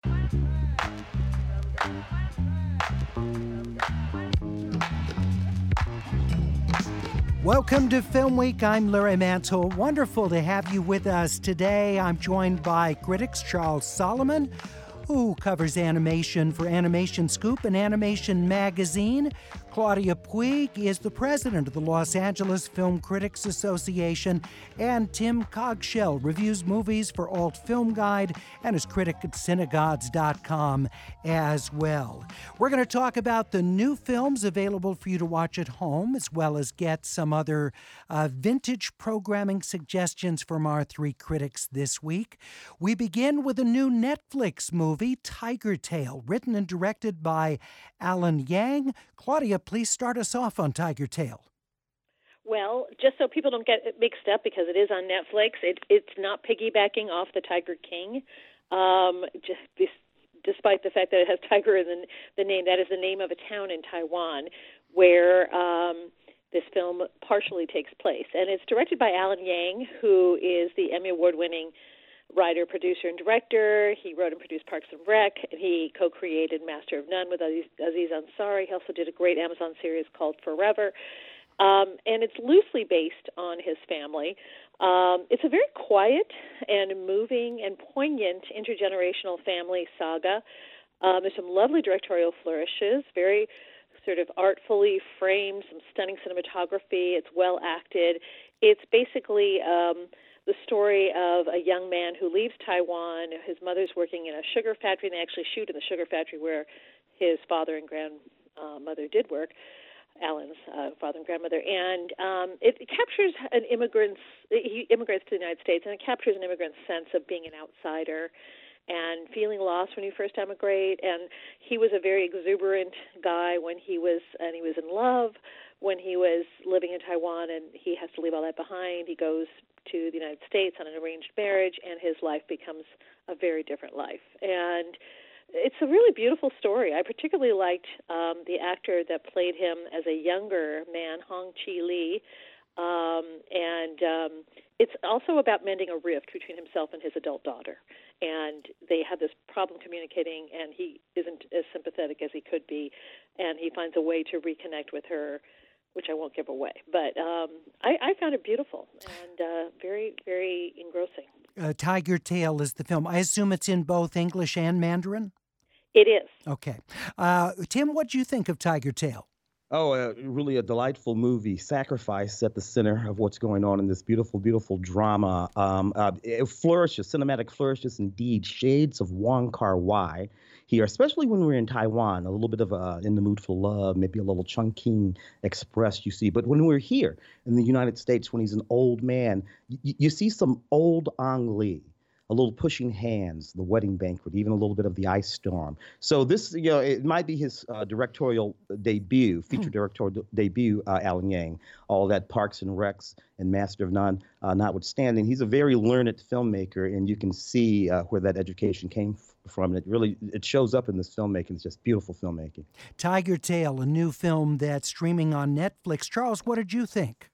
Welcome to Film Week. I'm Larry Mantle. Wonderful to have you with us today. I'm joined by critics Charles Solomon, who covers animation for Animation Scoop and Animation Magazine. Claudia Puig is the president of the Los Angeles Film Critics Association. And Tim Cogshell reviews movies for Alt Film Guide and is critic at Cinegods.com as well. We're going to talk about the new films available for you to watch at home, as well as get some other vintage programming suggestions from our three critics this week. We begin with a new Netflix movie, Tiger Tail, written and directed by Alan Yang. Claudia, please start us off on Tiger Tail. Well, just so people don't get it mixed up, because it is on Netflix, it's not piggybacking off the Tiger King, despite the fact that it has Tiger in the name. That is the name of a town in Taiwan where this film partially takes place. And it's directed by Alan Yang, who is the Emmy Award-winning writer, producer, and director. He wrote and produced Parks and Rec, and he co-created Master of None with Aziz Ansari. He also did a great Amazon series called Forever. And it's loosely based on his family. It's a very quiet and moving and poignant intergenerational family saga. There's some lovely directorial flourishes, very sort of artfully framed, some stunning cinematography. It's well acted. It's basically the story of a young man who leaves Taiwan. His mother's working in a sugar factory, and they actually shoot in the sugar factory where his father and grandmother did work, Alan's father and grandmother. And it captures he immigrates to the United States, and it captures an immigrant's sense of being an outsider and feeling lost when you first emigrate. And he was a very exuberant guy when he was in love, when he was living in Taiwan, and he has to leave all that behind. He goes to the United States on an arranged marriage, and his life becomes a very different life. And it's a really beautiful story. I particularly liked the actor that played him as a younger man, Hong Chi Lee. It's also about mending a rift between himself and his adult daughter. And they have this problem communicating, and he isn't as sympathetic as he could be, and he finds a way to reconnect with her, which I won't give away. But I found it beautiful and very, very engrossing. Tiger Tail is the film. I assume it's in both English and Mandarin? It is. Okay. Tim, what do you think of Tiger Tail? Oh, really a delightful movie. Sacrifice at the center of what's going on in this beautiful, beautiful drama. It flourishes, cinematic flourishes indeed. Shades of Wong Kar-wai here, especially when we're in Taiwan. A little bit of In the Mood for Love, maybe a little Chungking Express you see. But when we're here in the United States, when he's an old man, you see some old Ang Lee. A little Pushing Hands, The Wedding Banquet, even a little bit of The Ice Storm. So this, it might be his directorial debut, feature directorial debut, Alan Yang. All that Parks and Recs and Master of None notwithstanding. He's a very learned filmmaker, and you can see where that education came from. It shows up in this filmmaking. It's just beautiful filmmaking. Tiger Tail, a new film that's streaming on Netflix. Charles, what did you think?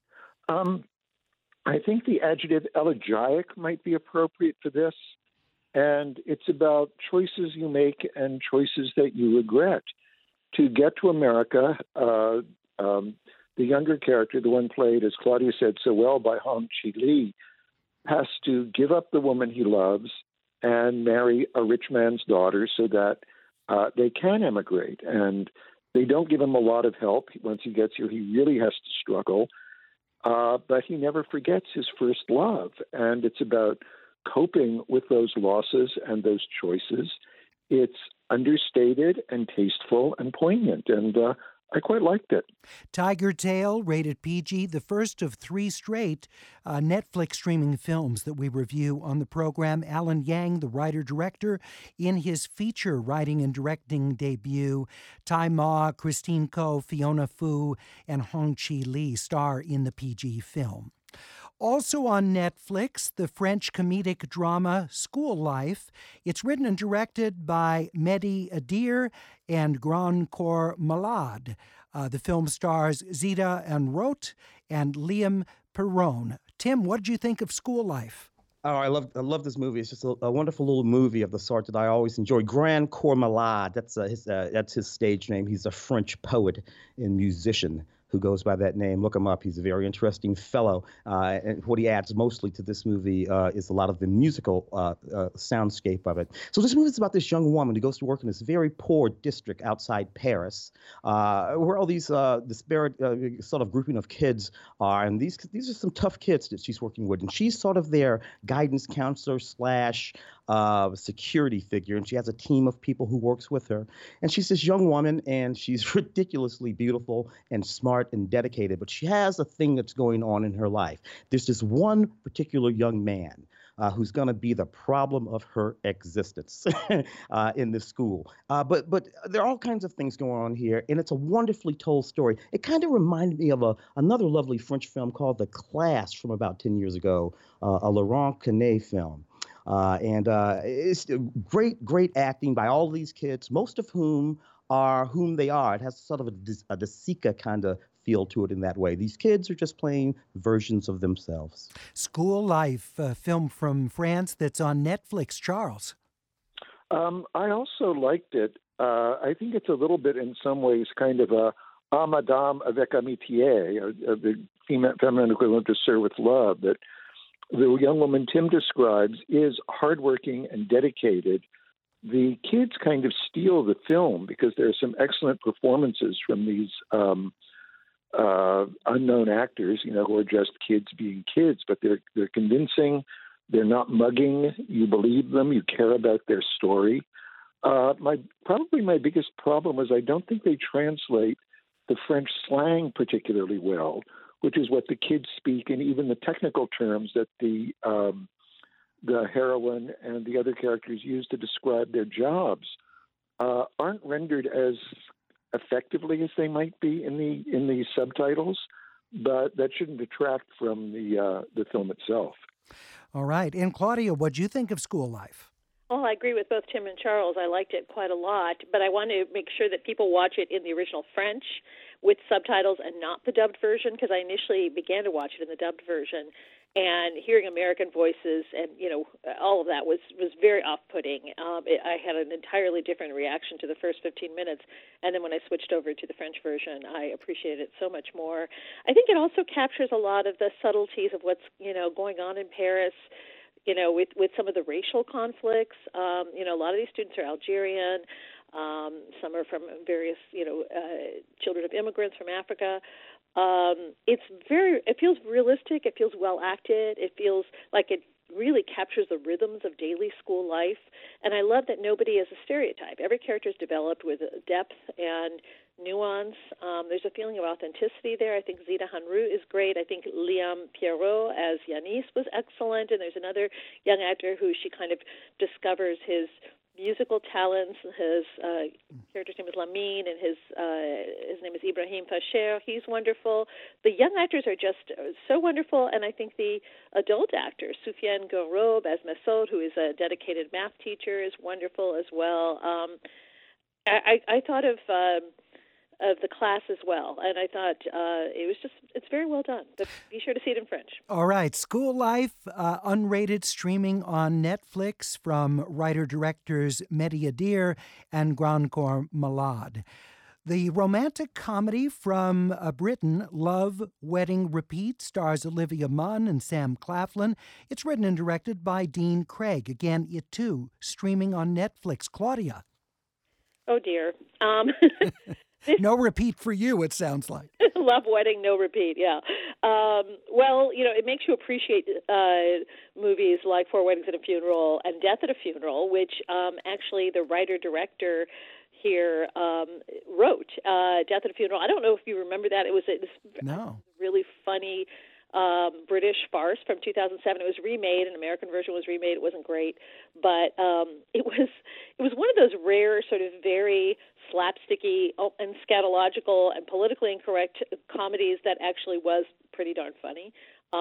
I think the adjective elegiac might be appropriate for this. And it's about choices you make and choices that you regret. To get to America, the younger character, the one played, as Claudia said so well, by Hong Chi Lee, has to give up the woman he loves and marry a rich man's daughter so that they can emigrate. And they don't give him a lot of help. Once he gets here, he really has to struggle. But he never forgets his first love. And it's about coping with those losses and those choices. It's understated and tasteful and poignant. And I quite liked it. Tiger Tail, rated PG, the first of three straight Netflix streaming films that we review on the program. Alan Yang, the writer-director, in his feature writing and directing debut. Tai Ma, Christine Koh, Fiona Fu, and Hong Chi Lee star in the PG film. Also on Netflix, the French comedic drama School Life. It's written and directed by Mehdi Adir and Grand Corps Malade. The film stars Zita Enroth and Liam Perron. Tim, what did you think of School Life? Oh, I love this movie. It's just a wonderful little movie of the sort that I always enjoy. Grand Corps Malade. That's his stage name. He's a French poet and musician who goes by that name. Look him up. He's a very interesting fellow. And what he adds mostly to this movie is a lot of the musical soundscape of it. So this movie is about this young woman who goes to work in this very poor district outside Paris, where all these disparate sort of grouping of kids are, and these are some tough kids that she's working with, and she's sort of their guidance counselor slash security figure, and she has a team of people who works with her. And she's this young woman, and she's ridiculously beautiful and smart and dedicated, but she has a thing that's going on in her life. There's this one particular young man who's going to be the problem of her existence in this school. But there are all kinds of things going on here, and it's a wonderfully told story. It kind of reminded me of another lovely French film called The Class from about 10 years ago, a Laurent Quenet film. And it's great acting by all these kids, most of whom are whom they are. It has sort of a De Sica kind of feel to it in that way. These kids are just playing versions of themselves. School Life, a film from France that's on Netflix. Charles. I also liked it. I think it's a little bit, in some ways, kind of a Madame avec amitié, the feminine equivalent to Sir with Love, that the young woman Tim describes is hardworking and dedicated. The kids kind of steal the film because there are some excellent performances from these unknown actors, who are just kids being kids, but they're convincing. They're not mugging. You believe them. You care about their story. Probably my biggest problem is I don't think they translate the French slang particularly well, which is what the kids speak, and even the technical terms that the heroine and the other characters use to describe their jobs aren't rendered as effectively as they might be in the subtitles. But that shouldn't detract from the film itself. All right. And Claudia, what do you think of School Life? Well, I agree with both Tim and Charles. I liked it quite a lot, but I want to make sure that people watch it in the original French with subtitles and not the dubbed version, because I initially began to watch it in the dubbed version, and hearing American voices and all of that was very off-putting. I had an entirely different reaction to the first 15 minutes, and then when I switched over to the French version, I appreciated it so much more. I think it also captures a lot of the subtleties of what's going on in Paris. With some of the racial conflicts. A lot of these students are Algerian. Some are from various, children of immigrants from Africa. It feels realistic. It feels well acted. It feels like it really captures the rhythms of daily school life. And I love that nobody is a stereotype. Every character is developed with depth and nuance. There's a feeling of authenticity there. I think Zita Hanru is great. I think Liam Pierrot as Yanis was excellent. And there's another young actor who she kind of discovers his musical talents. His character's name is Lamine, and his name is Ibrahim Facher. He's wonderful. The young actors are just so wonderful, and I think the adult actor, Soufiane Gorob as Massoud, who is a dedicated math teacher, is wonderful as well. I thought of The Class as well, and I thought it's very well done. But be sure to see it in French. All right, School Life, unrated, streaming on Netflix from writer-directors Mehdi Adir and Grand Corps Malade. The romantic comedy from Britain, Love, Wedding, Repeat, stars Olivia Munn and Sam Claflin. It's written and directed by Dean Craig. Again, it too, streaming on Netflix. Claudia. Oh, dear. No repeat for you, it sounds like. Love, Wedding, no repeat, yeah. Well, it makes you appreciate movies like Four Weddings and a Funeral and Death at a Funeral, which actually the writer-director here wrote. Death at a Funeral. I don't know if you remember that. It was a really funny British farce from 2007. It was remade. An American version was remade. It wasn't great, but it was one of those rare sort of very slapsticky and scatological and politically incorrect comedies that actually was pretty darn funny.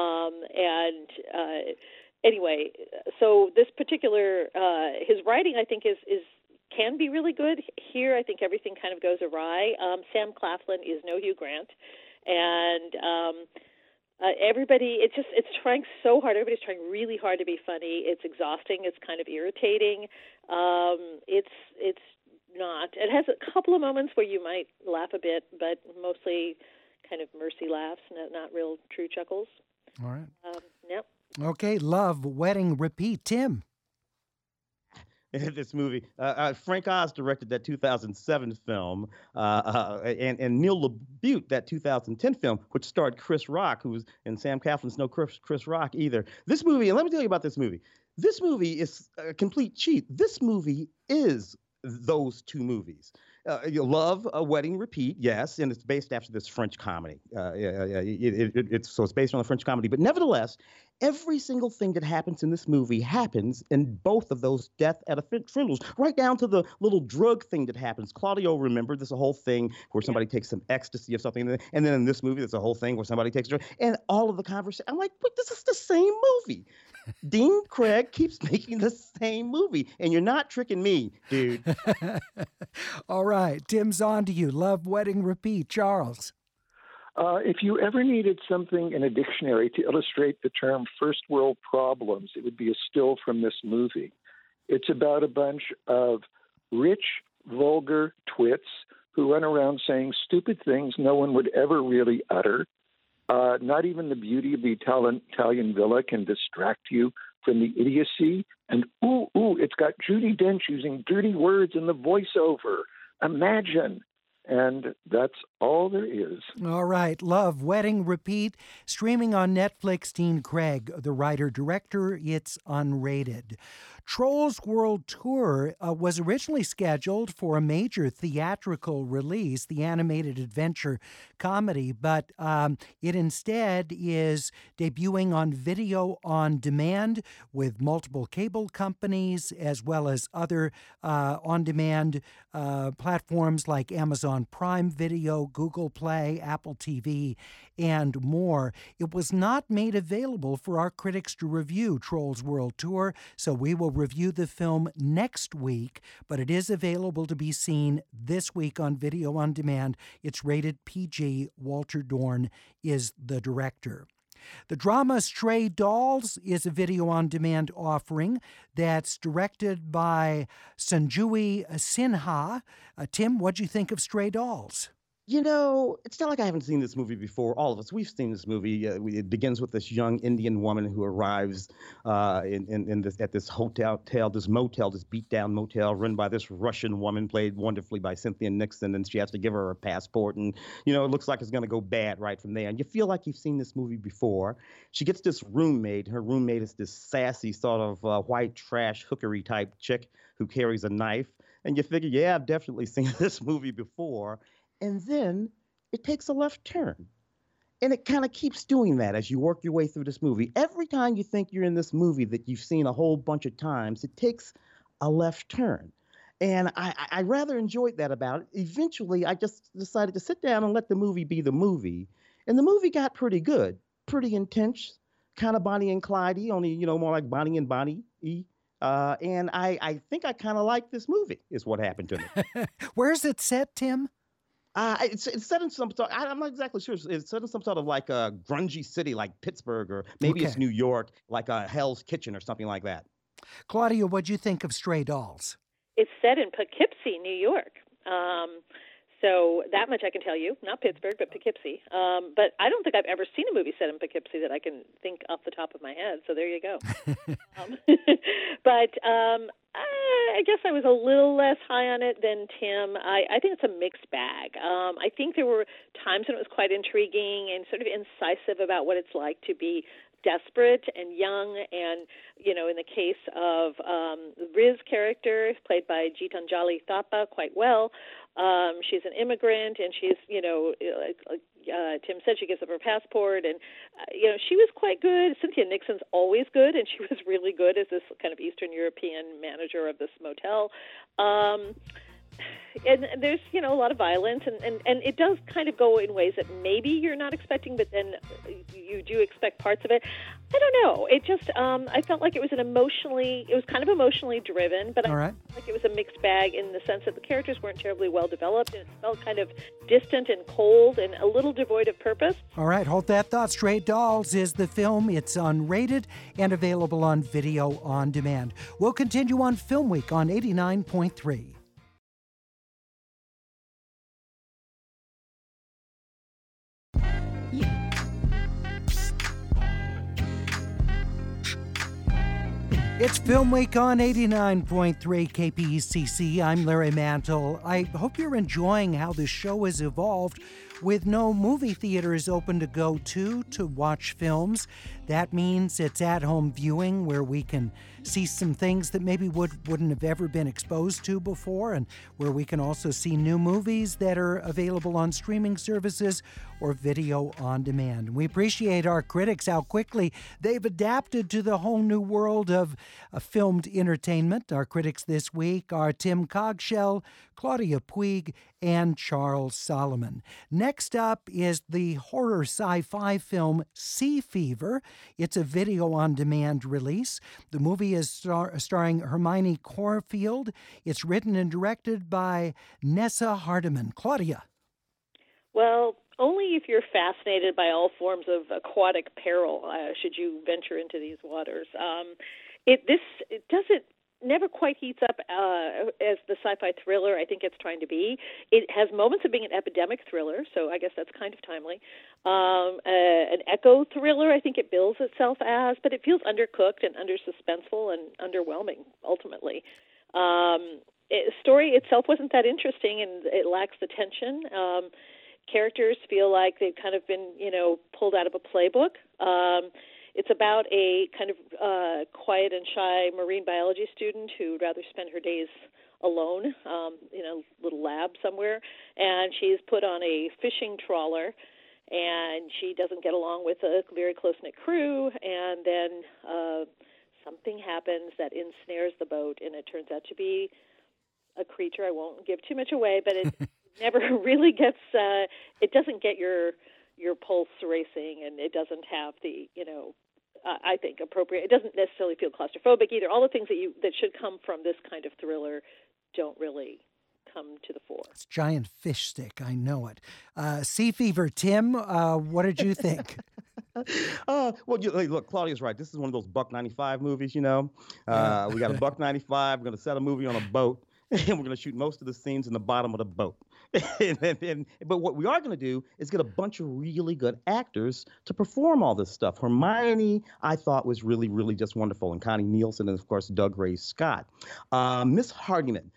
Anyway, so this particular his writing, I think, can be really good. Here, I think everything kind of goes awry. Sam Claflin is no Hugh Grant, and Everybody, it's trying so hard. Everybody's trying really hard to be funny. It's exhausting. It's kind of irritating. It's not. It has a couple of moments where you might laugh a bit, but mostly kind of mercy laughs, not real true chuckles. All right. Yep. Okay, Love, Wedding, Repeat. Tim. This movie. Frank Oz directed that 2007 film, and Neil LaBute that 2010 film, which starred Chris Rock, and Sam Claflin's no Chris Rock either. This movie, and let me tell you about this movie. This movie is a complete cheat. This movie is those two movies. Love, a Wedding, Repeat, yes, and it's based after this French comedy. So it's based on a French comedy, but nevertheless, every single thing that happens in this movie happens in both of those death at a funerals, right down to the little drug thing that happens. Claudio, remember, there's a whole thing where somebody takes some ecstasy or something, and then in this movie, there's a whole thing where somebody takes drugs, and all of the conversation. I'm like, wait, this is the same movie. Dean Craig keeps making the same movie, and you're not tricking me, dude. All right, Tim's on to you. Love, Wedding, Repeat. Charles. If you ever needed something in a dictionary to illustrate the term first world problems, it would be a still from this movie. It's about a bunch of rich, vulgar twits who run around saying stupid things no one would ever really utter. Not even the beauty of the Italian villa can distract you from the idiocy. And it's got Judi Dench using dirty words in the voiceover. Imagine. And that's all there is. All right. Love, Wedding, Repeat. Streaming on Netflix. Dean Craig, the writer-director. It's unrated. Trolls World Tour was originally scheduled for a major theatrical release, the animated adventure comedy, but it instead is debuting on video on demand with multiple cable companies as well as other on-demand platforms like Amazon Prime Video, Google Play, Apple TV, and more. It was not made available for our critics to review, Trolls World Tour, so we will review the film next week, but it is available to be seen this week on video on demand. It's rated PG. Walter Dorn is the director. The drama Stray Dolls is a video-on-demand offering that's directed by Sanjay Sinha. Tim, what'd you think of Stray Dolls? You know, it's not like I haven't seen this movie before. All of us, we've seen this movie. It begins with this young Indian woman who arrives at this hotel, this motel, this beat-down motel run by this Russian woman played wonderfully by Cynthia Nixon, and she has to give her passport, and, you know, it looks like it's going to go bad right from there. And you feel like you've seen this movie before. She gets this roommate. Her roommate is this sassy sort of white trash hookery type chick who carries a knife. And you figure, yeah, I've definitely seen this movie before. And then it takes a left turn. And it kind of keeps doing that as you work your way through this movie. Every time you think you're in this movie that you've seen a whole bunch of times, it takes a left turn. And I rather enjoyed that about it. Eventually, I just decided to sit down and let the movie be the movie. And the movie got pretty good, pretty intense, kind of Bonnie and Clyde-y, only, you know, more like Bonnie and Bonnie-y. And I think I kind of like this movie, is what happened to me. Where's it set, Tim? It's set in some sort. I'm not exactly sure. It's set in some sort of like a grungy city, like Pittsburgh, or maybe it's New York, like a Hell's Kitchen or something like that. Claudia, what'd you think of Stray Dolls? It's set in Poughkeepsie, New York. So that much I can tell you. Not Pittsburgh, but Poughkeepsie. But I don't think I've ever seen a movie set in Poughkeepsie that I can think off the top of my head. So there you go. But I guess I was a little less high on it than Tim. I think it's a mixed bag. I think there were times when it was quite intriguing and sort of incisive about what it's like to be desperate and young, and, you know, in the case of Riz character, played by Gitanjali Thapa quite well, she's an immigrant, and she's, you know, Tim said, she gives up her passport, and, you know, she was quite good. Cynthia Nixon's always good, and she was really good as this kind of Eastern European manager of this motel. and there's, a lot of violence, and it does kind of go in ways that maybe you're not expecting, but then you do expect parts of it. I don't know. It just, I felt like it was kind of emotionally driven, but I felt like it was a mixed bag in the sense that the characters weren't terribly well developed, and it felt kind of distant and cold and a little devoid of purpose. All right, hold that thought. Stray Dolls is the film. It's unrated and available on video on demand. We'll continue on Film Week on 89.3. It's Film Week on 89.3 KPCC. I'm Larry Mantle. I hope you're enjoying how the show has evolved with no movie theaters open to go to watch films. That means it's at-home viewing where we can see some things that maybe wouldn't have ever been exposed to before, and where we can also see new movies that are available on streaming services or video on demand. We appreciate our critics, how quickly they've adapted to the whole new world of filmed entertainment. Our critics this week are Tim Cogshell, Claudia Puig, and Charles Solomon. Next up is the horror sci-fi film Sea Fever. It's a video-on-demand release. The movie is starring Hermione Corfield. It's written and directed by Nessa Hardiman. Claudia. Well, only if you're fascinated by all forms of aquatic peril should you venture into these waters. It never quite heats up as the sci-fi thriller I think it's trying to be. It has moments of being an epidemic thriller, so I guess that's kind of timely. An echo thriller, I think it bills itself as, but it feels undercooked and under-suspenseful and underwhelming, ultimately. The story itself wasn't that interesting, and it lacks the tension. Characters feel like they've kind of been, pulled out of a playbook. It's about a kind of quiet and shy marine biology student who would rather spend her days alone in a little lab somewhere. And she's put on a fishing trawler, and she doesn't get along with a very close-knit crew. And then something happens that ensnares the boat, and it turns out to be a creature. I won't give too much away, but it never really gets, it doesn't get your pulse racing, and it doesn't have the, I think appropriate. It doesn't necessarily feel claustrophobic either. All the things that should come from this kind of thriller don't really come to the fore. It's giant fish stick. I know it. Sea Fever, Tim. What did you think? Well, look, Claudia's right. This is one of those $1.95 movies. We got a $1.95. We're going to set a movie on a boat, and we're going to shoot most of the scenes in the bottom of the boat. But what we are going to do is get a bunch of really good actors to perform all this stuff. Hermione, I thought, was really, really just wonderful, and Connie Nielsen, and of course Doug Ray Scott. Miss Hardiman,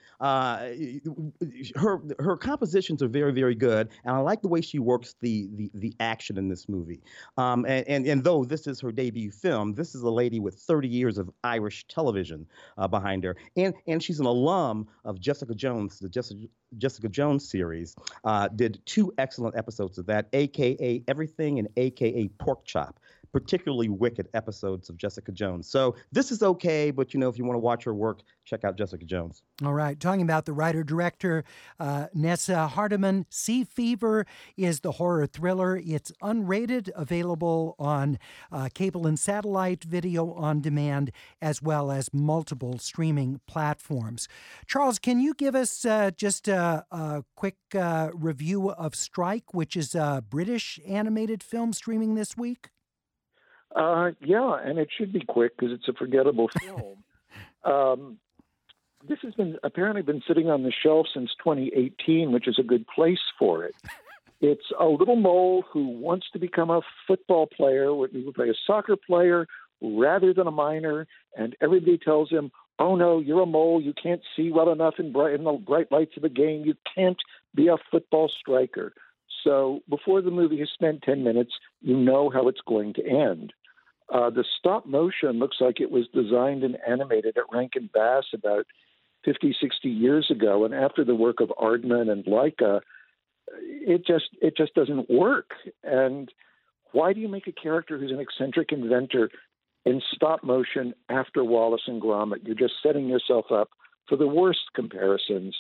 her compositions are very, very good, and I like the way she works the action in this movie. And though this is her debut film, this is a lady with 30 years of Irish television behind her, and she's an alum of Jessica Jones, the Jessica Jones series, did 2 excellent episodes of that, a.k.a. Everything and a.k.a. Pork Chop, particularly wicked episodes of Jessica Jones. So this is okay, but, if you want to watch her work, check out Jessica Jones. All right. Talking about the writer-director, Nessa Hardiman, Sea Fever is the horror thriller. It's unrated, available on cable and satellite, video on demand, as well as multiple streaming platforms. Charles, can you give us just a quick review of Strike, which is a British animated film streaming this week? Yeah, and it should be quick because it's a forgettable film. This has apparently been sitting on the shelf since 2018, which is a good place for it. It's a little mole who wants to become a football player, a soccer player rather than a miner, and everybody tells him, "Oh no, you're a mole. You can't see well enough in the bright lights of the game. You can't be a football striker." So before the movie has spent 10 minutes, you know how it's going to end. The stop motion looks like it was designed and animated at Rankin Bass about 50, 60 years ago. And after the work of Aardman and Laika, it just doesn't work. And why do you make a character who's an eccentric inventor in stop motion after Wallace and Gromit? You're just setting yourself up for the worst comparisons.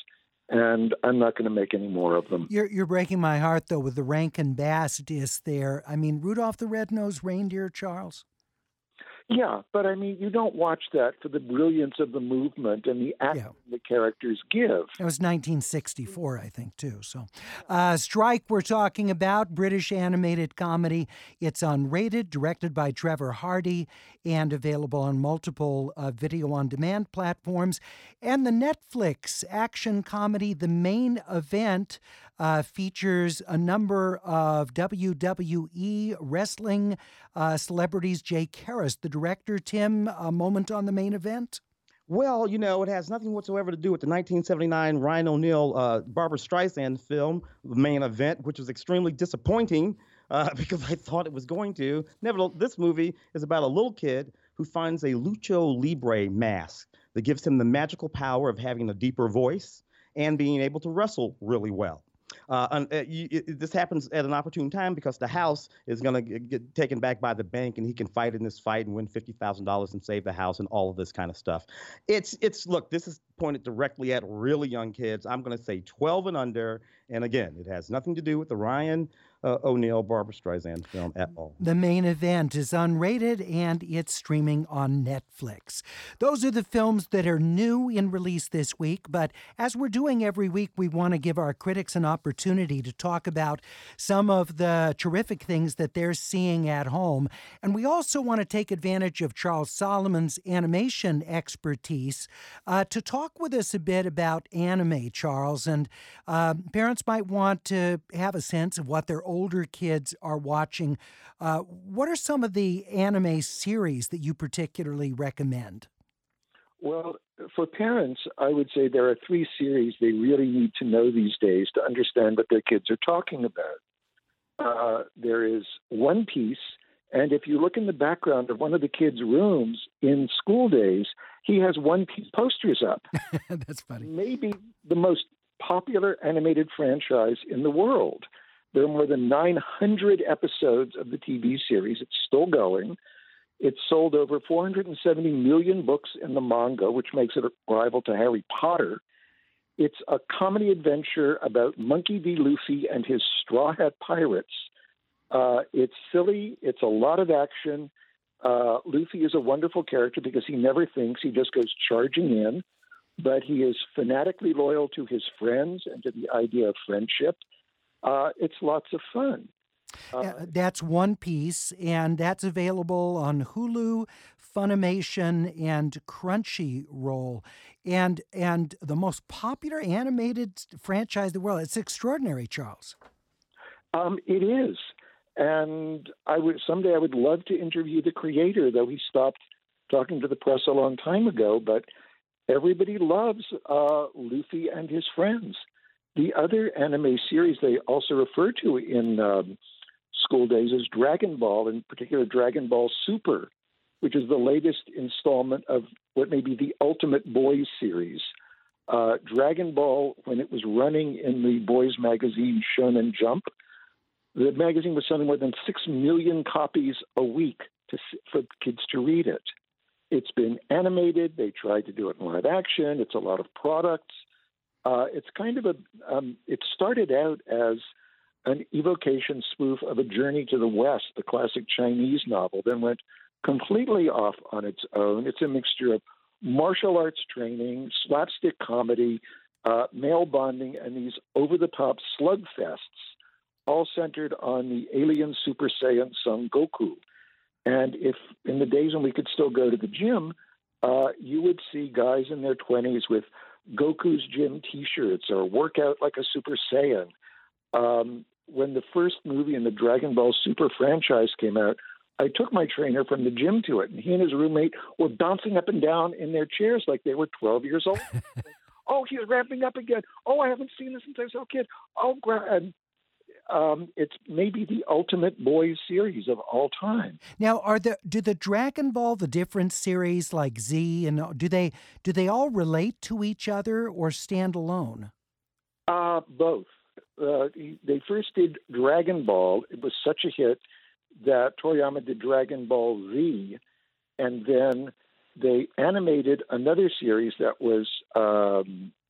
and I'm not going to make any more of them. You're breaking my heart, though, with the Rankin Bass disc there. I mean, Rudolph the Red-Nosed Reindeer, Charles? Yeah, but I mean, you don't watch that for the brilliance of the movement and the acting the characters give. It was 1964, I think, too. So, Strike, we're talking about, British animated comedy. It's unrated, directed by Trevor Hardy, and available on multiple video-on-demand platforms. And the Netflix action comedy, The Main Event, features a number of WWE wrestling celebrities. Jake Harris, the director. Tim, a moment on The Main Event? Well, it has nothing whatsoever to do with the 1979 Ryan O'Neal, Barbara Streisand film, The Main Event, which was extremely disappointing because I thought it was going to. Nevertheless, this movie is about a little kid who finds a Lucho Libre mask that gives him the magical power of having a deeper voice and being able to wrestle really well. This happens at an opportune time because the house is going to get taken back by the bank, and he can fight in this fight and win $50,000 and save the house and all of this kind of stuff. Look, this is pointed directly at really young kids. I'm going to say 12 and under. And again, it has nothing to do with the Ryan O'Neal, Barbara Streisand film at all. The Main Event is unrated, and it's streaming on Netflix. Those are the films that are new in release this week, but as we're doing every week, we want to give our critics an opportunity to talk about some of the terrific things that they're seeing at home. And we also want to take advantage of Charles Solomon's animation expertise to talk with us a bit about anime, Charles. And parents might want to have a sense of what their older kids are watching. What are some of the anime series that you particularly recommend? Well, for parents, I would say there are 3 series they really need to know these days to understand what their kids are talking about. There is One Piece, and if you look in the background of one of the kids' rooms in school days, he has One Piece posters up. That's funny. Maybe the most popular animated franchise in the world. There are more than 900 episodes of the TV series. It's still going. It's sold over 470 million books in the manga, which makes it a rival to Harry Potter. It's a comedy adventure about Monkey D. Luffy and his Straw Hat Pirates. It's silly. It's a lot of action. Luffy is a wonderful character because he never thinks. He just goes charging in. But he is fanatically loyal to his friends and to the idea of friendship. It's lots of fun. That's One Piece, and that's available on Hulu, Funimation, and Crunchyroll. And the most popular animated franchise in the world. It's extraordinary, Charles. It is. And someday I would love to interview the creator, though he stopped talking to the press a long time ago. But everybody loves Luffy and his friends. The other anime series they also refer to in school days is Dragon Ball, in particular Dragon Ball Super, which is the latest installment of what may be the ultimate boys series. Dragon Ball, when it was running in the boys magazine Shonen Jump, the magazine was selling more than 6 million copies a week for kids to read it. It's been animated. They tried to do it in live action. It's a lot of products. It's kind of it started out as an evocation spoof of A Journey to the West, the classic Chinese novel, then went completely off on its own. It's a mixture of martial arts training, slapstick comedy, male bonding, and these over-the-top slugfests, all centered on the alien Super Saiyan Son Goku. And if in the days when we could still go to the gym, you would see guys in their 20s with Goku's gym T-shirts or workout like a Super Saiyan. When the first movie in the Dragon Ball Super franchise came out, I took my trainer from the gym to it, and he and his roommate were bouncing up and down in their chairs like they were 12 years old. Oh, he's ramping up again. Oh, I haven't seen this since I was a kid. Oh, it's maybe the ultimate boys series of all time. Now, do the Dragon Ball, the different series like Z, and do they all relate to each other or stand alone? Both. They first did Dragon Ball. It was such a hit that Toriyama did Dragon Ball Z, and then they animated another series that was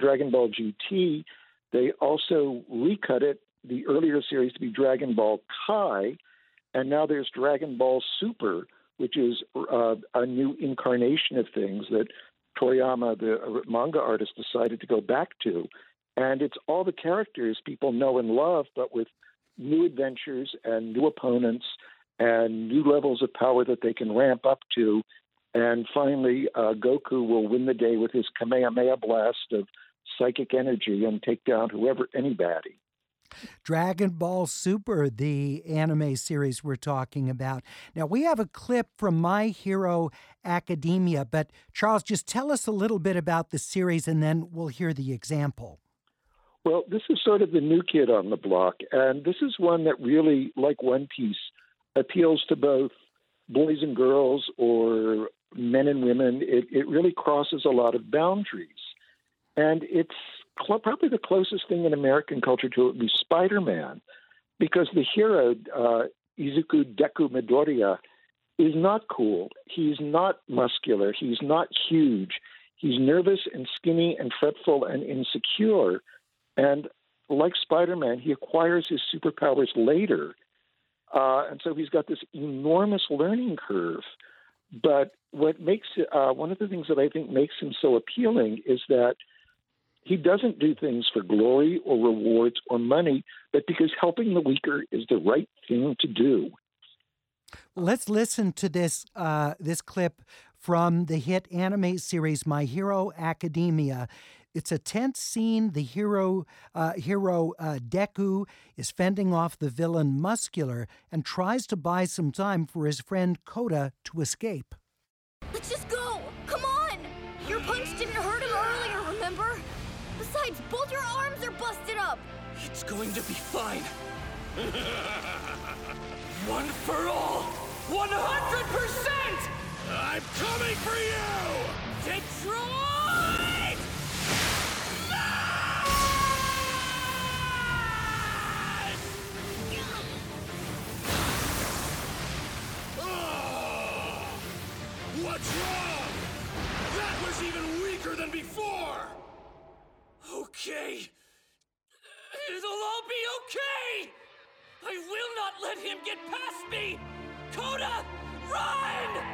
Dragon Ball GT, they also recut it, the earlier series, to be Dragon Ball Kai, and now there's Dragon Ball Super, which is a new incarnation of things that Toriyama, the manga artist, decided to go back to. And it's all the characters people know and love, but with new adventures and new opponents and new levels of power that they can ramp up to. And finally, Goku will win the day with his Kamehameha blast of psychic energy and take down any baddie. Dragon Ball Super, the anime series we're talking about. Now, we have a clip from My Hero Academia, but Charles, just tell us a little bit about the series and then we'll hear the example. Well, this is sort of the new kid on the block, and this is one that really, like One Piece, appeals to both boys and girls or men and women. It really crosses a lot of boundaries. And it's probably the closest thing in American culture to it would be Spider-Man, because the hero, Izuku Deku Midoriya, is not cool. He's not muscular. He's not huge. He's nervous and skinny and fretful and insecure. And like Spider-Man, he acquires his superpowers later. And so he's got this enormous learning curve. But what makes it, one of the things that I think makes him so appealing is that he doesn't do things for glory or rewards or money, but because helping the weaker is the right thing to do. Let's listen to this clip from the hit anime series My Hero Academia. It's a tense scene. The hero Deku is fending off the villain Muscular and tries to buy some time for his friend Kota to escape. Let's just go! Come on! Your punch didn't hurt him earlier, remember? Besides, both your arms are busted up! It's going to be fine. One for all! 100%! I'm coming for you! Detroit! Oh! What's wrong? That was even weaker than before! Okay. It'll all be okay! I will not let him get past me! Kota, run!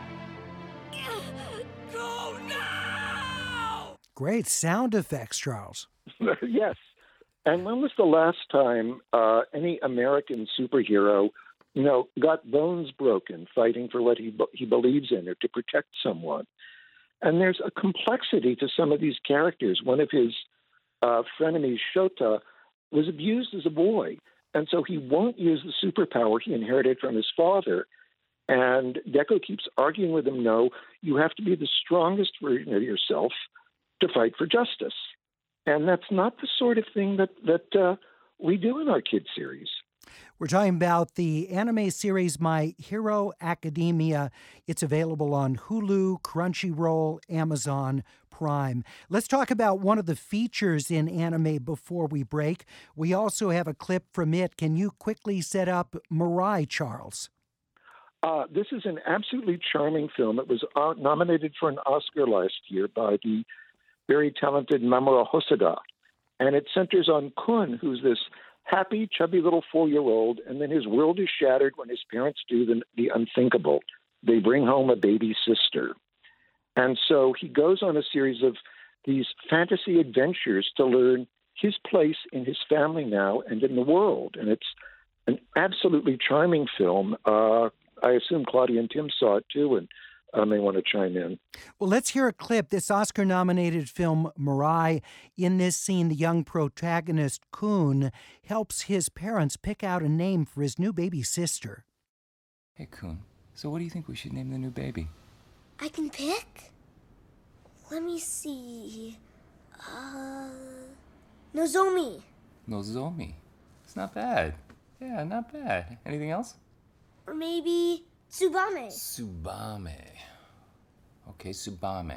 Go now! Great sound effects, Charles. Yes. And when was the last time any American superhero, got bones broken fighting for what he believes in or to protect someone? And there's a complexity to some of these characters. One of his frenemies, Shota, was abused as a boy. And so he won't use the superpower he inherited from his father. And Deku keeps arguing with him, no, you have to be the strongest version of yourself to fight for justice. And that's not the sort of thing that we do in our kids' series. We're talking about the anime series My Hero Academia. It's available on Hulu, Crunchyroll, Amazon Prime. Let's talk about one of the features in anime before we break. We also have a clip from it. Can you quickly set up Mirai, Charles? This is an absolutely charming film. It was nominated for an Oscar last year by the very talented Mamoru Hosoda. And it centers on Kun, who's this happy, chubby little 4-year-old, and then his world is shattered when his parents do the unthinkable. They bring home a baby sister. And so he goes on a series of these fantasy adventures to learn his place in his family now and in the world. And it's an absolutely charming film. I assume Claudia and Tim saw it too, and may want to chime in. Well, let's hear a clip. This Oscar-nominated film, Mirai. In this scene, the young protagonist, Kun, helps his parents pick out a name for his new baby sister. Hey, Kun, so what do you think we should name the new baby? I can pick? Let me see. Nozomi. Nozomi. It's not bad. Yeah, not bad. Anything else? Or maybe Tsubame. Tsubame. Okay, Tsubame.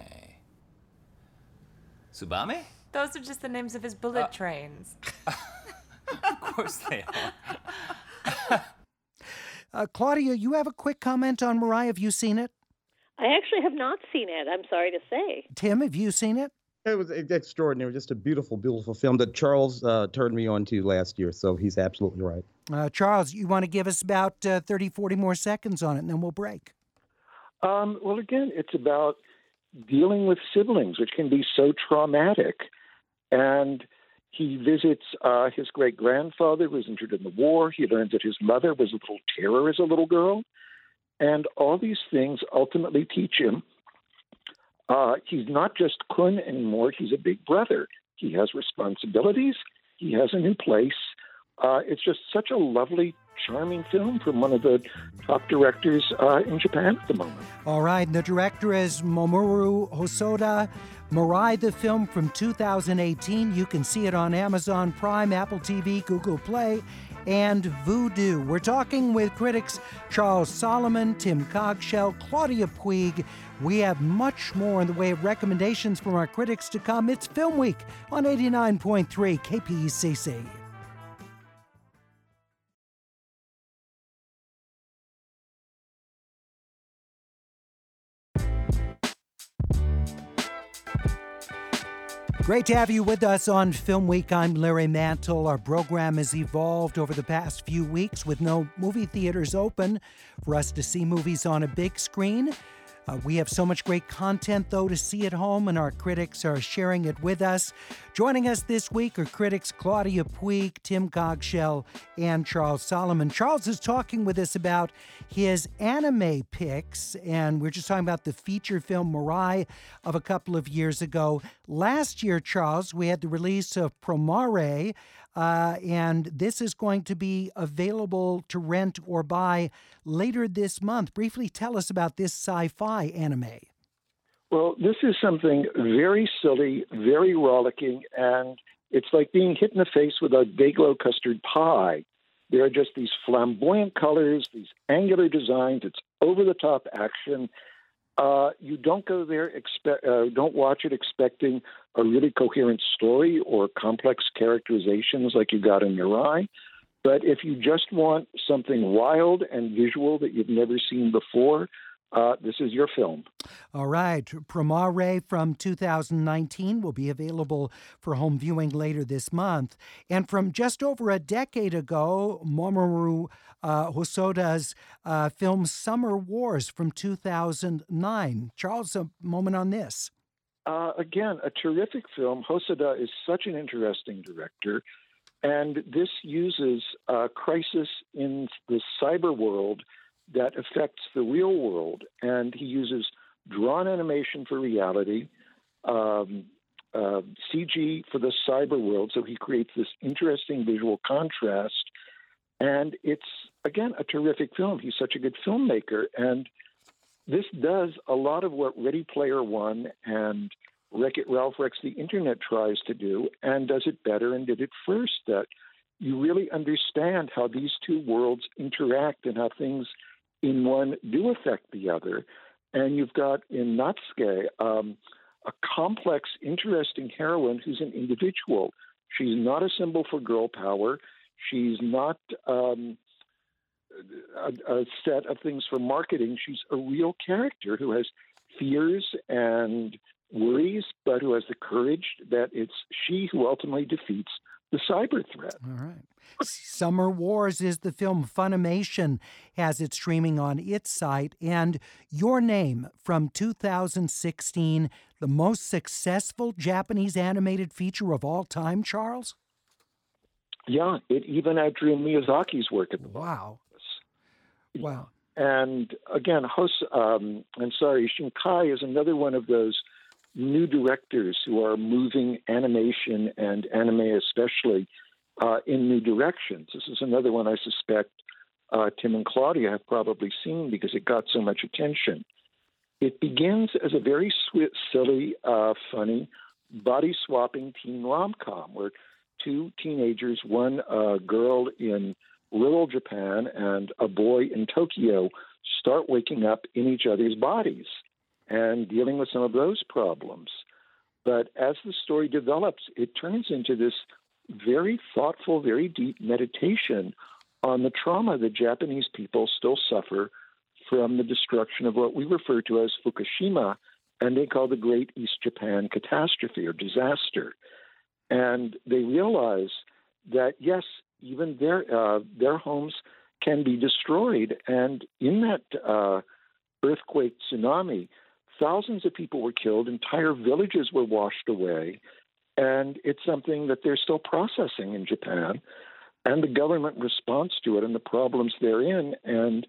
Tsubame? Those are just the names of his bullet trains. Of course they are. Claudia, you have a quick comment on Mirai. Have you seen it? I actually have not seen it, I'm sorry to say. Tim, have you seen it? It was extraordinary, just a beautiful, beautiful film that Charles turned me on to last year. So he's absolutely right. Charles, you want to give us about 30, 40 more seconds on it, and then we'll break. Well, again, it's about dealing with siblings, which can be so traumatic. And he visits his great-grandfather who was injured in the war. He learns that his mother was a little terror as a little girl. And all these things ultimately teach him he's not just Kun anymore. He's a big brother. He has responsibilities. He has a new place. It's just such a lovely, charming film from one of the top directors in Japan at the moment. All right, the director is Mamoru Hosoda. Mirai, the film from 2018. You can see it on Amazon Prime, Apple TV, Google Play, and Vudu. We're talking with critics Charles Solomon, Tim Cogshell, Claudia Puig. We have much more in the way of recommendations from our critics to come. It's Film Week on 89.3 KPCC. Great to have you with us on Film Week. I'm Larry Mantle. Our program has evolved over the past few weeks with no movie theaters open for us to see movies on a big screen. We have so much great content, though, to see at home, and our critics are sharing it with us. Joining us this week are critics Claudia Puig, Tim Cogshell, and Charles Solomon. Charles is talking with us about his anime picks, and we're just talking about the feature film Mirai of a couple of years ago. Last year, Charles, we had the release of Promare, and this is going to be available to rent or buy later this month. Briefly tell us about this sci-fi anime. Well, this is something very silly, very rollicking, and it's like being hit in the face with a Dayglow custard pie. There are just these flamboyant colors, these angular designs. It's over-the-top action. You don't go there, don't watch it expecting a really coherent story or complex characterizations like you got in Mirai. But if you just want something wild and visual that you've never seen before, this is your film. All right. Promare from 2019 will be available for home viewing later this month. And from just over a decade ago, Mamoru Hosoda's film Summer Wars from 2009. Charles, a moment on this. Again, a terrific film. Hosoda is such an interesting director. And this uses a crisis in the cyber world that affects the real world. And he uses drawn animation for reality, CG for the cyber world. So he creates this interesting visual contrast. And it's, again, a terrific film. He's such a good filmmaker. And this does a lot of what Ready Player One and Wreck-It Ralph Wrecks the Internet tries to do, and does it better and did it first, that you really understand how these two worlds interact and how things in one do affect the other. And you've got in Natsuke a complex, interesting heroine who's an individual. She's not a symbol for girl power. She's not a set of things for marketing. She's a real character who has fears and worries, but who has the courage that it's she who ultimately defeats the cyber threat. All right. Summer Wars is the film. Funimation has it streaming on its site. And Your Name from 2016, the most successful Japanese animated feature of all time, Charles? Yeah, it even outdrew Miyazaki's work at the Wow. Wow. And again, Shinkai is another one of those new directors who are moving animation and anime especially in new directions. This is another one I suspect Tim and Claudia have probably seen because it got so much attention. It begins as a very silly, funny, body-swapping teen rom-com where two teenagers, one girl in rural Japan and a boy in Tokyo, start waking up in each other's bodies and dealing with some of those problems. But as the story develops, it turns into this very thoughtful, very deep meditation on the trauma that Japanese people still suffer from the destruction of what we refer to as Fukushima and they call the Great East Japan Catastrophe or Disaster. And they realize that, yes, even their homes can be destroyed. And in that earthquake tsunami, thousands of people were killed, entire villages were washed away, and it's something that they're still processing in Japan, and the government response to it and the problems therein. And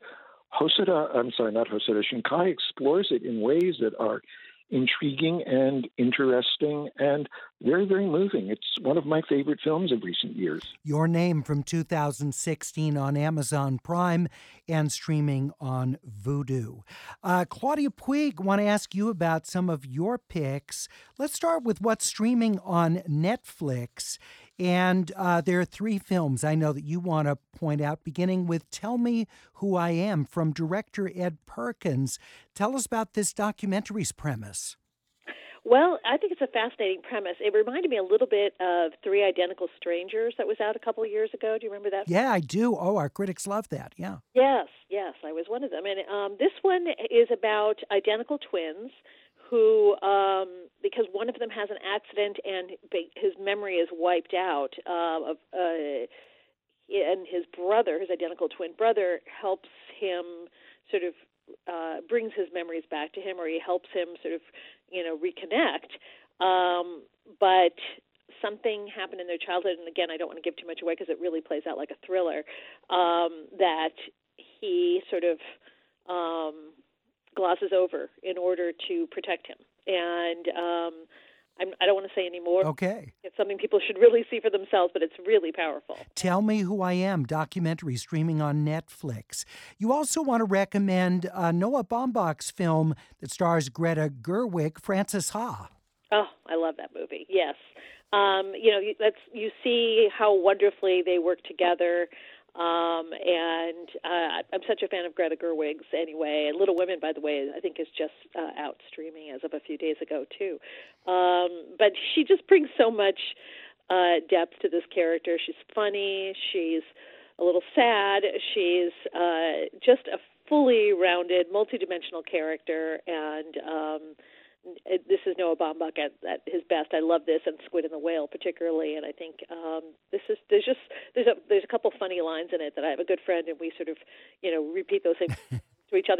Shinkai explores it in ways that are intriguing and interesting and very, very moving. It's one of my favorite films of recent years. Your Name from 2016 on Amazon Prime and streaming on Vudu. Claudia Puig, want to ask you about some of your picks. Let's start with what's streaming on Netflix. And there are three films I know that you want to point out, beginning with Tell Me Who I Am from director Ed Perkins. Tell us about this documentary's premise. Well, I think it's a fascinating premise. It reminded me a little bit of Three Identical Strangers that was out a couple of years ago. Do you remember that? Yeah, I do. Oh, our critics love that. Yeah. Yes, I was one of them. And this one is about identical twins who, because one of them has an accident and his memory is wiped out, and his brother, his identical twin brother, helps him sort of brings his memories back to him, or he helps him sort of, reconnect. But something happened in their childhood, and again, I don't want to give too much away because it really plays out like a thriller, that he sort of glosses over in order to protect him. And I don't want to say any more. Okay. It's something people should really see for themselves, but it's really powerful. Tell Me Who I Am, documentary streaming on Netflix. You also want to recommend Noah Baumbach's film that stars Greta Gerwig, Frances Ha. Oh, I love that movie. Yes. You see how wonderfully they work together. And I'm such a fan of Greta Gerwig's anyway. And Little Women, by the way, I think is just out streaming as of a few days ago, too. But she just brings so much depth to this character. She's funny. She's a little sad. She's just a fully rounded, multidimensional character. And this is Noah Baumbach at his best. I love this, and Squid and the Whale particularly. And I think there's a couple funny lines in it that I have a good friend, and we sort of repeat those things to each other.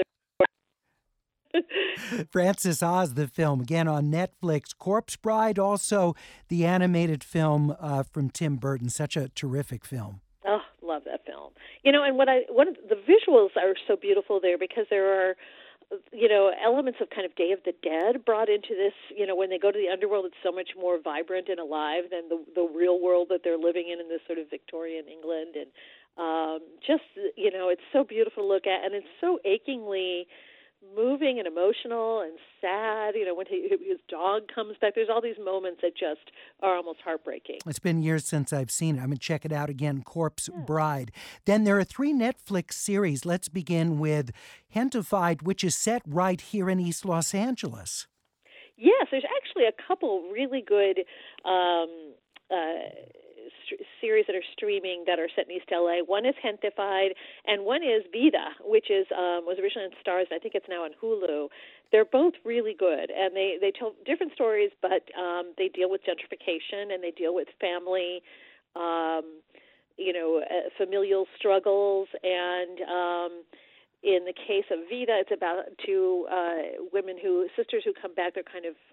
Frances Ha's the film, again on Netflix. Corpse Bride, also the animated film from Tim Burton. Such a terrific film. Oh, love that film. And one of the visuals are so beautiful there because there are elements of kind of Day of the Dead brought into this. When they go to the underworld, it's so much more vibrant and alive than the real world that they're living in this sort of Victorian England. And it's so beautiful to look at, and it's so achingly moving and emotional and sad. When his dog comes back, there's all these moments that just are almost heartbreaking. It's been years since I've seen it. I'm going to check it out again, Corpse Bride. Then there are three Netflix series. Let's begin with Hentified, which is set right here in East Los Angeles. Yes, there's actually a couple really good series that are streaming that are set in East LA. One is Hentified, and one is Vida, which is was originally on Starz, and I think it's now on Hulu. They're both really good, and they tell different stories, but they deal with gentrification, and they deal with family, familial struggles, and in the case of Vida, it's about two sisters who come back. They're kind of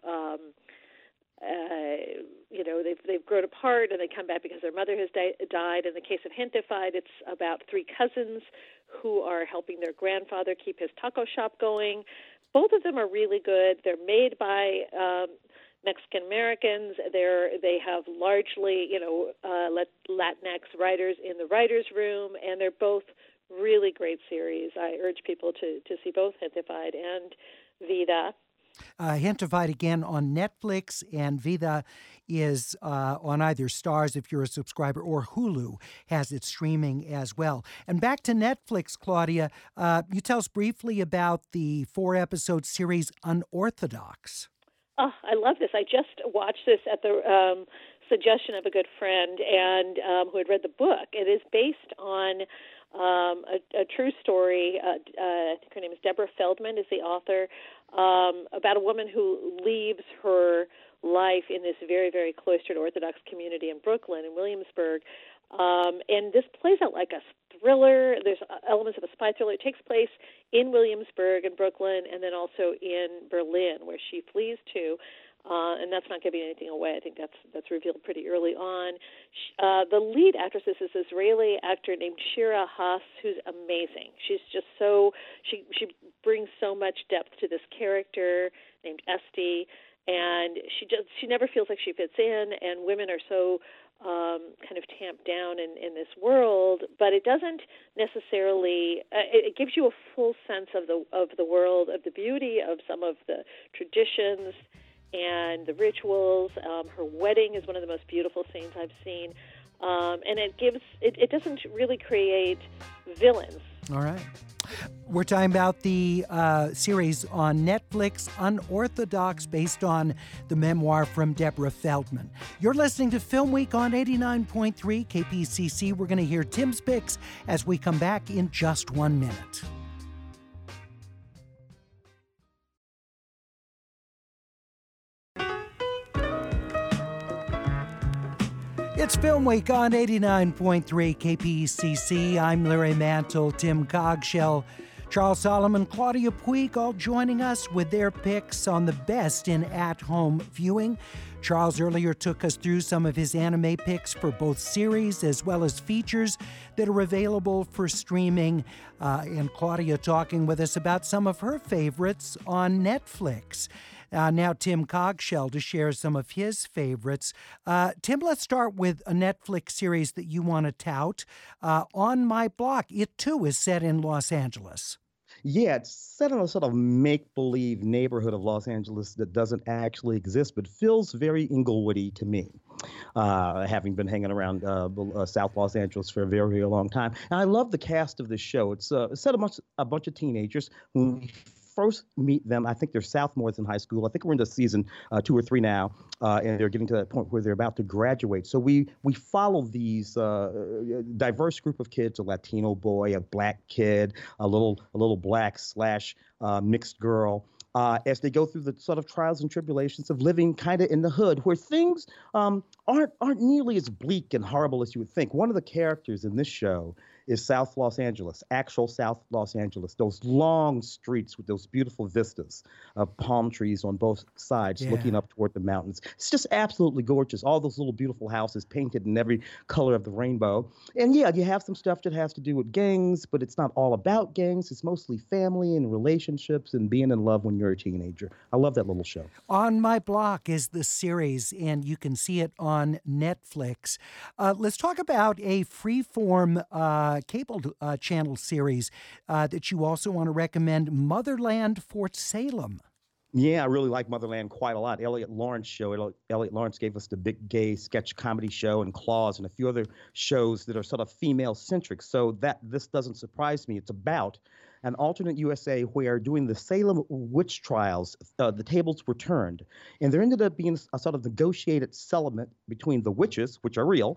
they've grown apart, and they come back because their mother has died. In the case of Hentified, it's about three cousins who are helping their grandfather keep his taco shop going. Both of them are really good. They're made by Mexican Americans. They have largely Latinx writers in the writers' room, and they're both really great series. I urge people to see both Hentified and Vida. Hentified again on Netflix, and Vida is on either Starz if you're a subscriber, or Hulu has it streaming as well. And back to Netflix, Claudia, you tell us briefly about the 4-episode series Unorthodox. Oh, I love this. I just watched this at the suggestion of a good friend and who had read the book. It is based on a true story. I think her name is Deborah Feldman is the author, about a woman who leaves her life in this very, very cloistered Orthodox community in Brooklyn, in Williamsburg. And this plays out like a thriller. There's elements of a spy thriller. It takes place in Williamsburg and Brooklyn, and then also in Berlin, where she flees to. And that's not giving anything away. I think that's revealed pretty early on. The lead actress is this Israeli actor named Shira Haas, who's amazing. She's just she brings so much depth to this character named Esti, and she never feels like she fits in. And women are so kind of tamped down in this world, but it doesn't necessarily. It gives you a full sense of the world, of the beauty of some of the traditions and the rituals. Her wedding is one of the most beautiful scenes I've seen, and it doesn't really create villains. All right. We're talking about the series on Netflix, Unorthodox, based on the memoir from Deborah Feldman. You're listening to Film Week on 89.3 KPCC. We're going to hear Tim's picks as we come back in just 1 minute. It's Film Week on 89.3 KPCC. I'm Larry Mantle, Tim Cogshell, Charles Solomon, Claudia Puig, all joining us with their picks on the best in at-home viewing. Charles earlier took us through some of his anime picks for both series as well as features that are available for streaming. And Claudia talking with us about some of her favorites on Netflix. Now Tim Cogshell to share some of his favorites. Tim, let's start with a Netflix series that you want to tout. On My Block, it too is set in Los Angeles. Yeah, it's set in a sort of make-believe neighborhood of Los Angeles that doesn't actually exist, but feels very Inglewoody to me, having been hanging around South Los Angeles for a very, very long time. And I love the cast of this show. It's set amongst a bunch of teenagers who first meet them. I think they're sophomores in high school. I think we're into season 2 or 3 now, and they're getting to that point where they're about to graduate. So we follow these diverse group of kids: a Latino boy, a black kid, a little black / mixed girl, as they go through the sort of trials and tribulations of living kind of in the hood, where things aren't nearly as bleak and horrible as you would think. One of the characters in this show is South Los Angeles, actual South Los Angeles, those long streets with those beautiful vistas of palm trees on both sides looking up toward the mountains. It's just absolutely gorgeous. All those little beautiful houses painted in every color of the rainbow. And yeah, you have some stuff that has to do with gangs, but it's not all about gangs. It's mostly family and relationships and being in love when you're a teenager. I love that little show. On My Block is the series, and you can see it on Netflix. Let's talk about a freeform cable channel series that you also want to recommend, Motherland Fort Salem. Yeah, I really like Motherland quite a lot. Elliot Lawrence show. Elliot Lawrence gave us the Big Gay sketch comedy show and Claws and a few other shows that are sort of female-centric. So this doesn't surprise me. It's about an alternate USA where during the Salem witch trials, the tables were turned. And there ended up being a sort of negotiated settlement between the witches, which are real,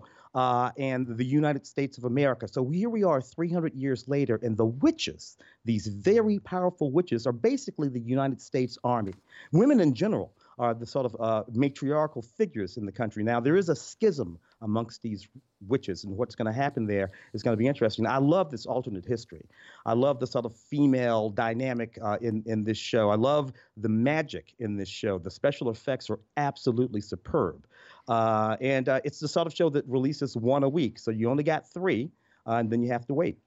and the United States of America. So here we are 300 years later, and the witches, these very powerful witches, are basically the United States Army. Women in general are the sort of matriarchal figures in the country. Now, there is a schism amongst these witches, and what's going to happen there is going to be interesting. I love this alternate history. I love the sort of female dynamic in this show. I love the magic in this show. The special effects are absolutely superb. And it's the sort of show that releases 1 a week, so you only got 3, and then you have to wait.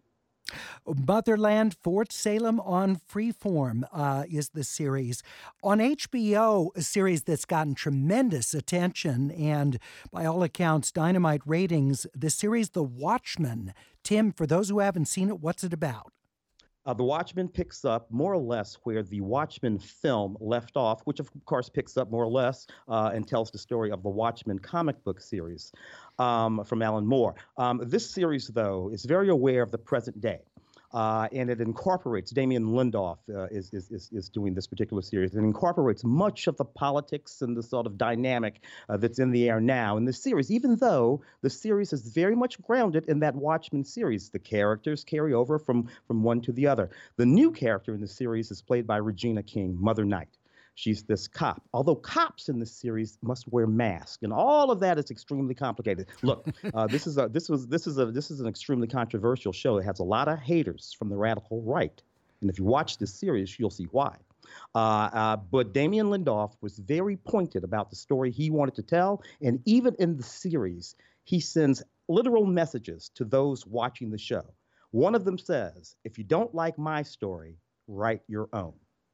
Motherland Fort Salem on Freeform is the series. On HBO, a series that's gotten tremendous attention and, by all accounts, dynamite ratings, the series The Watchmen. Tim, for those who haven't seen it, what's it about? The Watchmen picks up more or less where the Watchmen film left off, which of course picks up more or less and tells the story of the Watchmen comic book series from Alan Moore. This series, though, is very aware of the present day. and it incorporates, Damien Lindelof is doing this particular series. It incorporates much of the politics and the sort of dynamic that's in the air now in the series, even though the series is very much grounded in that Watchmen series. The characters carry over from one to the other. The new character in the series is played by Regina King, Mother Night. She's this cop, although cops in this series must wear masks, and all of that is extremely complicated. Look, this is an extremely controversial show. It has a lot of haters from the radical right, and if you watch this series, you'll see why. But Damien Lindelof was very pointed about the story he wanted to tell, and even in the series, he sends literal messages to those watching the show. One of them says, "If you don't like my story, write your own."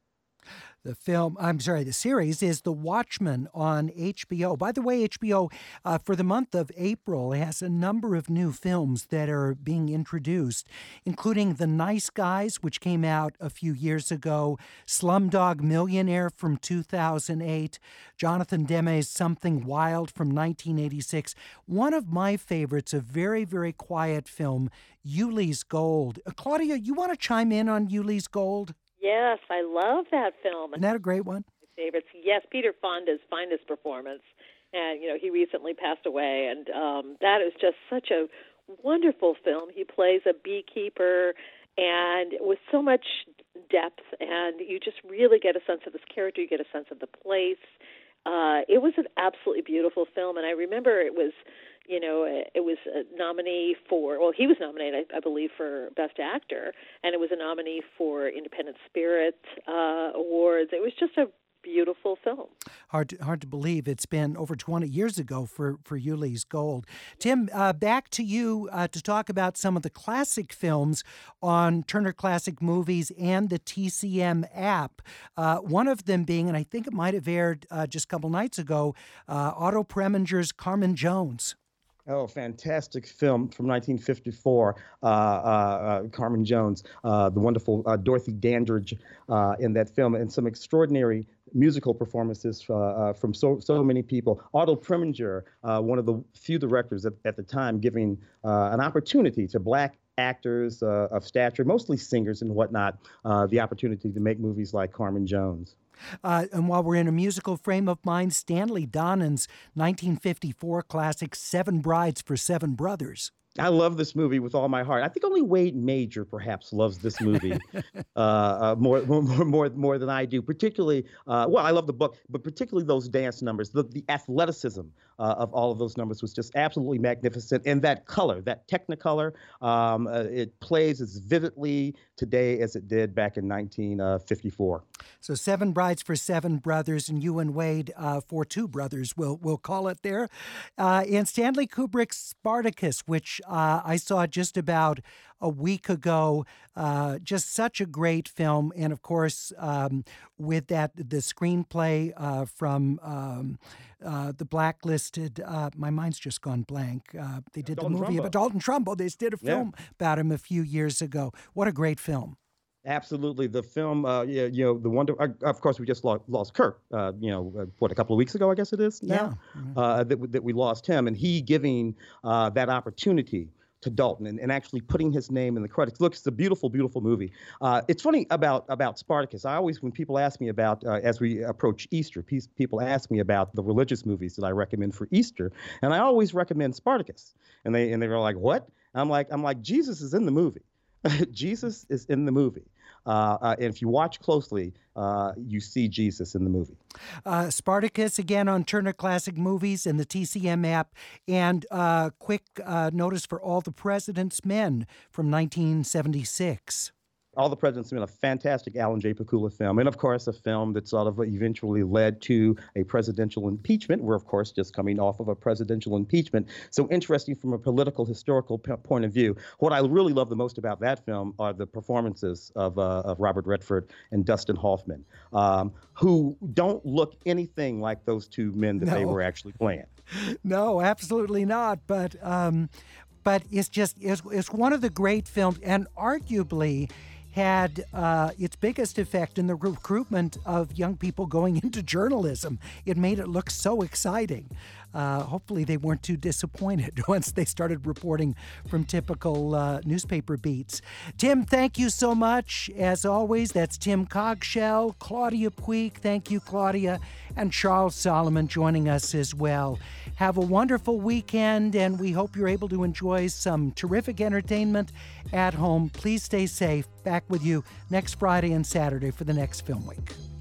The series is The Watchmen on HBO. By the way, HBO, for the month of April, has a number of new films that are being introduced, including The Nice Guys, which came out a few years ago, Slumdog Millionaire from 2008, Jonathan Demme's Something Wild from 1986. One of my favorites, a very, very quiet film, Ulee's Gold. Claudia, you want to chime in on Ulee's Gold? Yes, I love that film. Isn't that a great one? My favorites. Yes, Peter Fonda's finest performance. And, he recently passed away. And that is just such a wonderful film. He plays a beekeeper and with so much depth. And you just really get a sense of this character. You get a sense of the place. It was an absolutely beautiful film. And I remember it was a nominee he was nominated, I believe, for Best Actor, and it was a nominee for Independent Spirit Awards. It was just a beautiful film. Hard to believe it's been over 20 years ago for Ulee's Gold. Tim, back to you to talk about some of the classic films on Turner Classic Movies and the TCM app. One of them being, and I think it might have aired just a couple nights ago, Otto Preminger's Carmen Jones. Oh, fantastic film from 1954, Carmen Jones, the wonderful Dorothy Dandridge in that film, and some extraordinary musical performances from so many people. Otto Preminger, one of the few directors at the time giving an opportunity to black actors of stature, mostly singers and whatnot, the opportunity to make movies like Carmen Jones. And while we're in a musical frame of mind, Stanley Donen's 1954 classic Seven Brides for Seven Brothers. I love this movie with all my heart. I think only Wade Major perhaps loves this movie more than I do. Particularly, I love the book, but particularly those dance numbers. The athleticism of all of those numbers was just absolutely magnificent. And that color, that Technicolor, it plays as vividly today as it did back in 1954. So Seven Brides for Seven Brothers, and you and Wade for Two Brothers, we'll call it there. And Stanley Kubrick's Spartacus, which I saw just about a week ago. Just such a great film. And of course, with the screenplay from the Blacklisted, my mind's just gone blank. They did Dalton the movie about Dalton Trumbo. They did a film about him a few years ago. What a great film. Absolutely. The film, the wonder, of course, we just lost Kirk, a couple of weeks ago, I guess it is now, that we lost him, and he giving that opportunity to Dalton and actually putting his name in the credits. Look, it's a beautiful, beautiful movie. It's funny about Spartacus. I always, when people ask me about, as we approach Easter, people ask me about the religious movies that I recommend for Easter, and I always recommend Spartacus. And they were like, what? I'm like, Jesus is in the movie. Jesus is in the movie. And if you watch closely, you see Jesus in the movie. Spartacus, again, on Turner Classic Movies and the TCM app. And quick notice for All the President's Men from 1976. All the President's Men, a fantastic Alan J. Pakula film. And, of course, a film that sort of eventually led to a presidential impeachment. We're, of course, just coming off of a presidential impeachment. So interesting from a political, historical point of view. What I really love the most about that film are the performances of Robert Redford and Dustin Hoffman, who don't look anything like those two men that they were actually playing. No, absolutely not. But it's one of the great films, and arguably had its biggest effect in the recruitment of young people going into journalism. It made it look so exciting. Hopefully they weren't too disappointed once they started reporting from typical newspaper beats. Tim, thank you so much. As always, that's Tim Cogshell, Claudia Puig, thank you, Claudia, and Charles Solomon joining us as well. Have a wonderful weekend, and we hope you're able to enjoy some terrific entertainment at home. Please stay safe. Back with you next Friday and Saturday for the next Film Week.